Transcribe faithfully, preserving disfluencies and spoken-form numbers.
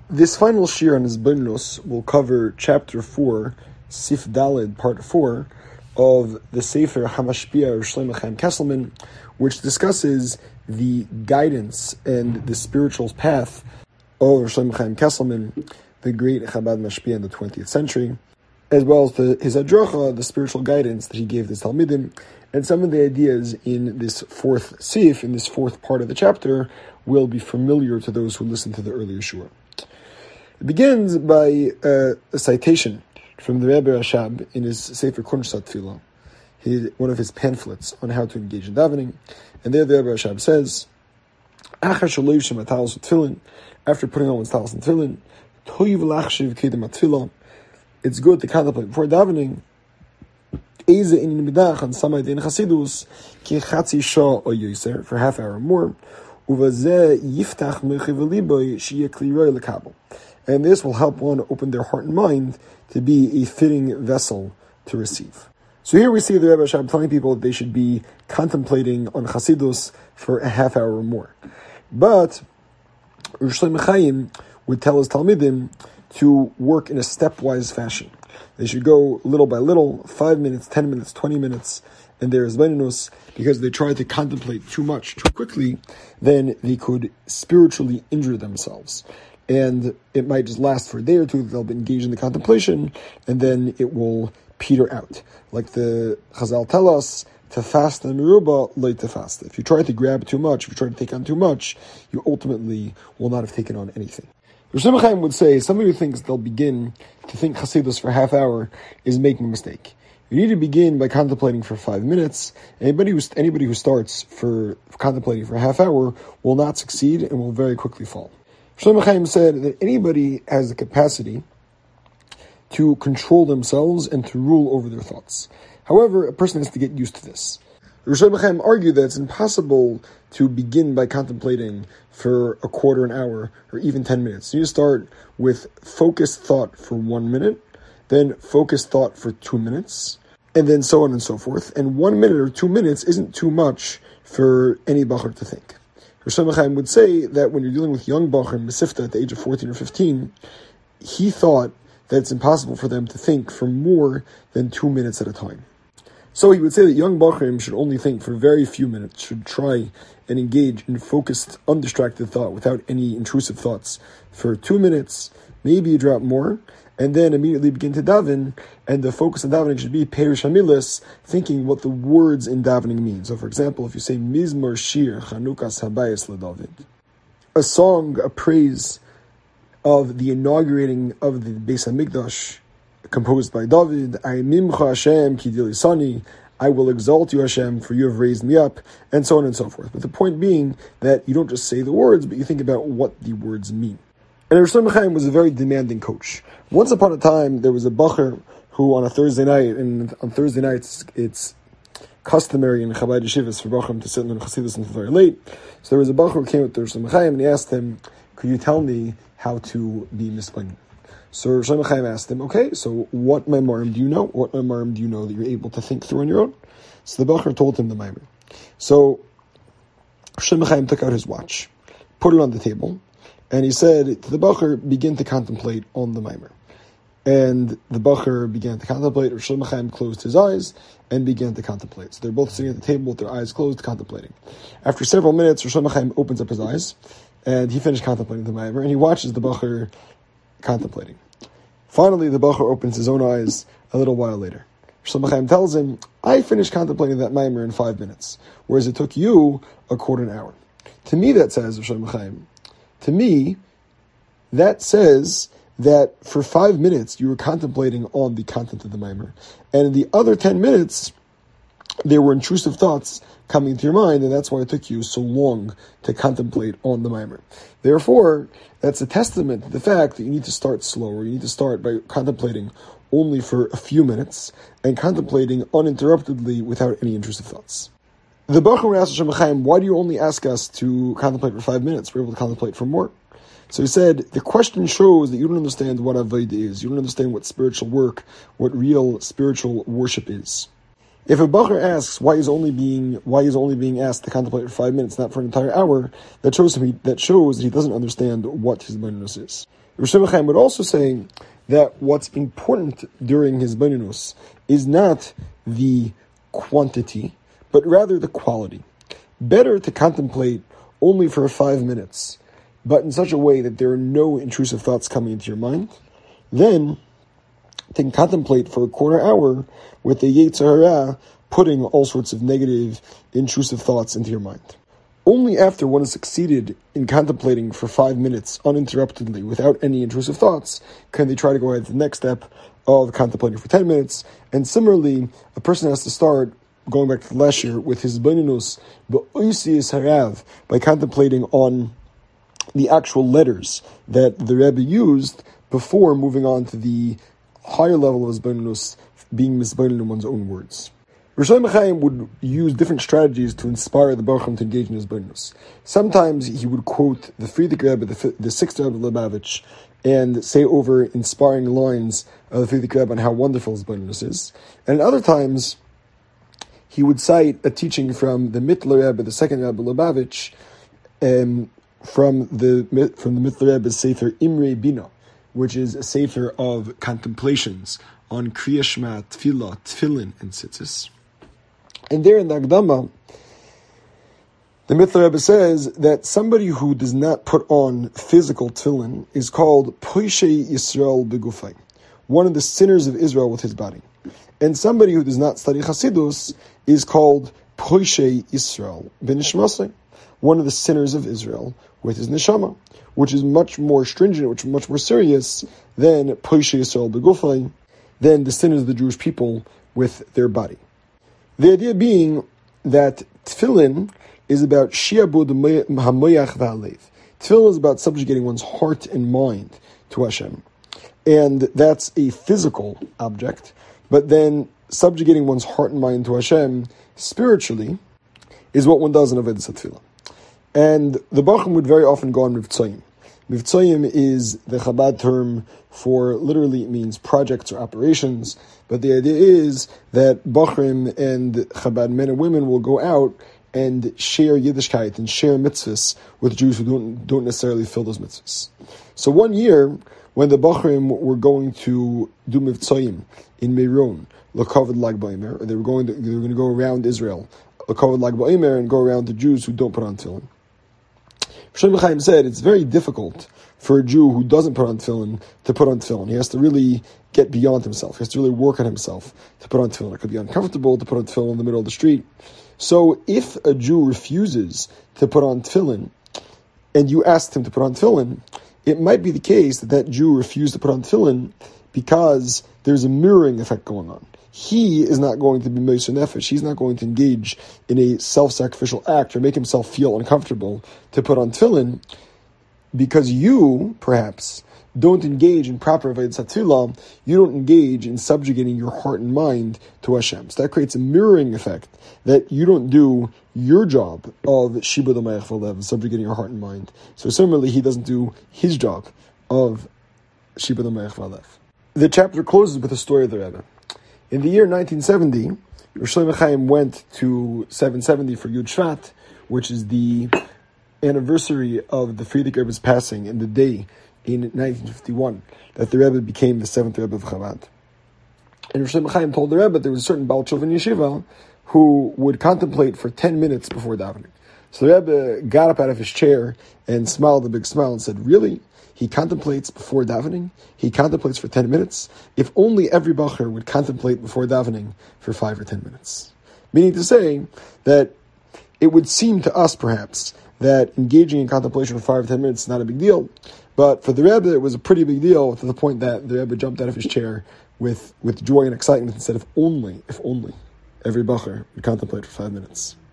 This final shir on his Bonus will cover chapter four, Sif Daled, part four, of the Sefer Hamashpia of Shlomo Chaim Kesselman, which discusses the guidance and the spiritual path of Shlomo Chaim Kesselman, the great Chabad Mashpia in the twentieth century, as well as the, his Adrocha, the spiritual guidance that he gave the Talmidim, and some of the ideas in this fourth Sif, in this fourth part of the chapter, will be familiar to those who listen to the earlier shur. It begins by uh, a citation from the Rebbe Rashab in his Sefer Kunshas Tefillah, his, one of his pamphlets on how to engage in davening. And there the Rebbe Rashab says, after putting on one's talis and tefillin, it's good to contemplate before davening for half hour or more. And this will help one open their heart and mind to be a fitting vessel to receive. So here we see the Rebbe Rashab telling people that they should be contemplating on Chasidus for a half hour or more. But Rosh Shlomo Chaim would tell his Talmidim to work in a stepwise fashion. They should go little by little, five minutes, ten minutes, twenty minutes, and there is benus, because they try to contemplate too much, too quickly, then they could spiritually injure themselves. And it might just last for a day or two, they'll be engaged in the contemplation, and then it will peter out. Like the Chazal tell us, to fast and meruba, late to fast. If you try to grab too much, if you try to take on too much, you ultimately will not have taken on anything. Rosh Shlomo Chaim would say, somebody who thinks they'll begin to think Chassidus for a half hour is making a mistake. You need to begin by contemplating for five minutes. Anybody who, anybody who starts for contemplating for a half hour will not succeed and will very quickly fall. Shlomo Chaim said that anybody has the capacity to control themselves and to rule over their thoughts. However, a person has to get used to this. Rosh Shlomo Chaim argued that it's impossible to begin by contemplating for a quarter an hour or even ten minutes. You start with focused thought for one minute, then focused thought for two minutes, and then so on and so forth. And one minute or two minutes isn't too much for any bacher to think. Rosh Shlomo Chaim would say that when you're dealing with young bacher Mesifta at the age of fourteen or fifteen, he thought that it's impossible for them to think for more than two minutes at a time. So he would say that young bacherim should only think for very few minutes, should try and engage in focused, undistracted thought without any intrusive thoughts for two minutes, maybe a drop more, and then immediately begin to daven, and the focus on davening should be Perish Hamilas, thinking what the words in davening mean. So for example, if you say Mizmor Shir Chanukas Habayis LeDavid, a song, a praise of the inaugurating of the Beis HaMikdash, composed by David, I mimcha Hashem ki dilisani, I will exalt you Hashem, for you have raised me up, and so on and so forth. But the point being that you don't just say the words, but you think about what the words mean. And Rosh Shlomo Chaim was a very demanding coach. Once upon a time, there was a bacher who on a Thursday night, and on Thursday nights it's customary in Chabad Yeshivas for bachrim to sit in Chassidus until very late. So there was a bacher who came up to Rosh Shlomo Chaim and he asked him, could you tell me how to be misplain? So Rosh Shlomo Chaim asked him, okay, so what Maimarim do you know? What Maimarim do you know that you're able to think through on your own? So the bacher told him the Maimar. So Rosh Shlomo Chaim took out his watch, put it on the table, and he said to the bacher, begin to contemplate on the Maimar. And the bacher began to contemplate. Rosh Shlomo Chaim closed his eyes and began to contemplate. So they're both sitting at the table with their eyes closed, contemplating. After several minutes, Rosh Shlomo Chaim opens up his eyes, and he finished contemplating the Maimar, and he watches the bacher contemplating. Finally, the bacher opens his own eyes a little while later. Shlomo Chaim tells him, I finished contemplating that Maimar in five minutes, whereas it took you a quarter an hour. To me, that says, Shlomo Chaim, to me, that says that for five minutes you were contemplating on the content of the Maimar, and in the other ten minutes, there were intrusive thoughts coming into your mind, and that's why it took you so long to contemplate on the Maimar. Therefore, that's a testament to the fact that you need to start slower. You need to start by contemplating only for a few minutes and contemplating uninterruptedly without any intrusive thoughts. The bacher asked Rosh Shlomo Chaim, why do you only ask us to contemplate for five minutes? We're able to contemplate for more. So he said, the question shows that you don't understand what Avodah is. You don't understand what spiritual work, what real spiritual worship is. If a bacher asks why he's only being why he's only being asked to contemplate for five minutes, not for an entire hour, that shows him he, that shows that he doesn't understand what his benunus is. Rosh Chaim would also say that what's important during his benunus is not the quantity, but rather the quality. Better to contemplate only for five minutes, but in such a way that there are no intrusive thoughts coming into your mind, than to contemplate for a quarter hour with the Yetzer Hara putting all sorts of negative, intrusive thoughts into your mind. Only after one has succeeded in contemplating for five minutes uninterruptedly without any intrusive thoughts can they try to go ahead to the next step of contemplating for ten minutes. And similarly, a person has to start, going back to last year, with his benunus, b'oisiyas harav, by contemplating on the actual letters that the Rebbe used before moving on to the higher level of his benunus, being misbeinen in one's own words. Rosh Chaim would use different strategies to inspire the Baruch to engage in his benunus. Sometimes he would quote the Frierdiker Rebbe, the, the sixth Rebbe Lubavitch, and say over inspiring lines of the Frierdiker Rebbe on how wonderful his benunus is. And at other times, he would cite a teaching from the Mittler Rebbe, the second Rebbe Lubavitch, um, from the from the Mittler Rebbe's Sefer Imre Bina, which is a sefer of contemplations on Kriya Shema, Tefillah, Tefillin, and Tzitzis. And there in the Akdama, the Mittler Rebbe says that somebody who does not put on physical tefillin is called Poishei Yisrael Begufay, one of the sinners of Israel with his body. And somebody who does not study Chassidus is called Poishei Yisrael B'nishmasei, one of the sinners of Israel with his neshama, which is much more stringent, which is much more serious than Poishei Yisrael Begufay, than the sinners of the Jewish people with their body. The idea being that tefillin is about shi'abud hamoyach v'halev. Tefillin is about subjugating one's heart and mind to Hashem. And that's a physical object, but then subjugating one's heart and mind to Hashem spiritually is what one does in Avodas HaTefillah. And the Bachim would very often go on Mivtzoyim. Mivtzoyim is the Chabad term for, literally it means projects or operations, but the idea is that Bachrim and Chabad men and women will go out and share Yiddishkeit and share mitzvahs with Jews who don't, don't necessarily fill those mitzvahs. So one year, when the Bachrim were going to do Mivtzoyim in Meron, L'Kavod Lag Ba'omer, they were going to, they were going to go around Israel, L'Kavod Lag Ba'omer, and go around the Jews who don't put on tefillin. Rosh Chaim said it's very difficult for a Jew who doesn't put on tefillin to put on tefillin. He has to really get beyond himself. He has to really work on himself to put on tefillin. It could be uncomfortable to put on tefillin in the middle of the street. So if a Jew refuses to put on tefillin, and you asked him to put on tefillin, it might be the case that that Jew refused to put on tefillin because there's a mirroring effect going on. He is not going to be Meiser Nefesh. He's not going to engage in a self-sacrificial act or make himself feel uncomfortable to put on tefillin because you, perhaps, don't engage in proper Avodas HaTefillah. You don't engage in subjugating your heart and mind to Hashem. So that creates a mirroring effect that you don't do your job of Shibud HaMayach V'Lev, subjugating your heart and mind. So similarly, he doesn't do his job of Shibud HaMayach V'Lev. The chapter closes with the story of the Rebbe. In the year nineteen seventy, Rosh Chaim went to seven seventy for Yud Shvat, which is the anniversary of the Frierdiker Rebbe's passing, in the day in nineteen fifty-one that the Rebbe became the seventh Rebbe of Chabad. And Rosh Chaim told the Rebbe there was a certain Baal Tshuva in Yeshiva who would contemplate for ten minutes before davening. So the Rebbe got up out of his chair and smiled a big smile and said, "Really? He contemplates before davening? He contemplates for ten minutes? If only every bacher would contemplate before davening for five or ten minutes." Meaning to say that it would seem to us, perhaps, that engaging in contemplation for five or ten minutes is not a big deal. But for the Rebbe, it was a pretty big deal, to the point that the Rebbe jumped out of his chair with, with joy and excitement and said, if only, if only, every bacher would contemplate for five minutes.